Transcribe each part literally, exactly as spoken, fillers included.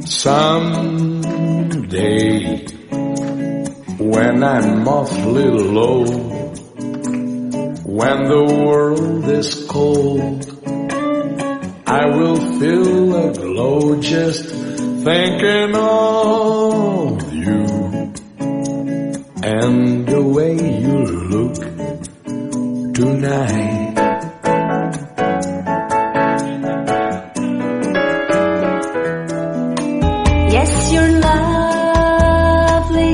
Someday, when I'm awfully low, when the world is cold, I will feel a glow just thinking of you and the way you look tonight. Yes, you're lovely,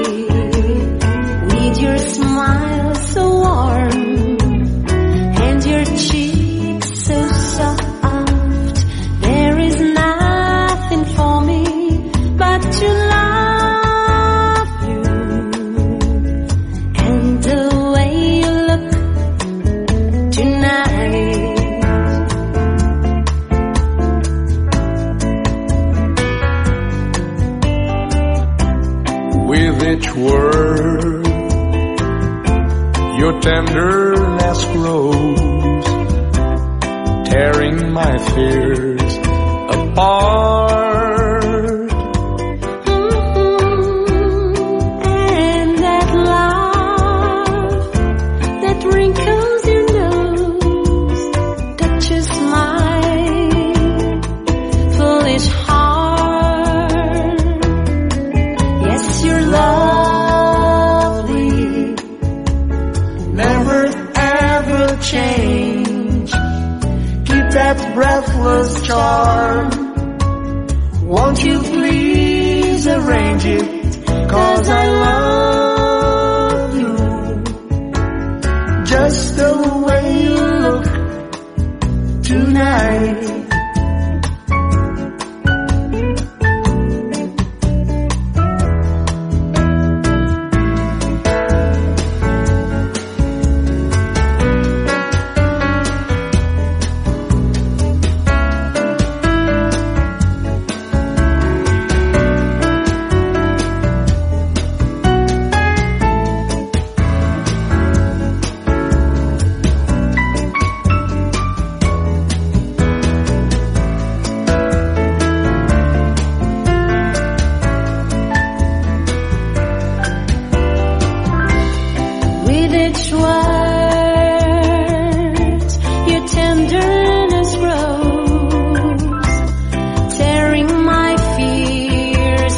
with your smile so warm, and your cheeks so soft. There is nothing for me but to love you, and the way you look tonight. With each word, your tenderness grows, tearing my fears apart. Mm-hmm. And that love that wrinkles your nose touches my foolish heart. Yes, you're lovely, never ever change. Keep that breathless charm. Won't you please arrange it? 'Cause I love you, just the way you look tonight. with each word, your tenderness grows, tearing my fears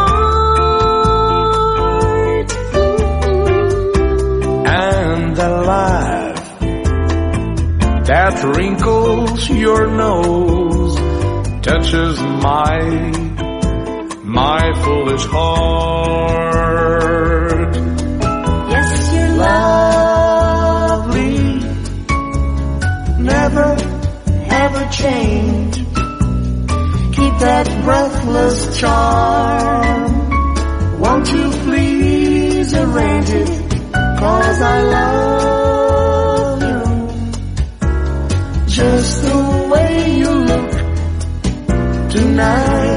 apart. Mm-hmm. And the laugh that wrinkles your nose touches my, my foolish heart. Yes, you're Lovely, never ever change. Keep that breathless charm. Won't you please arrange it? 'Cause I love you, just the way you look tonight.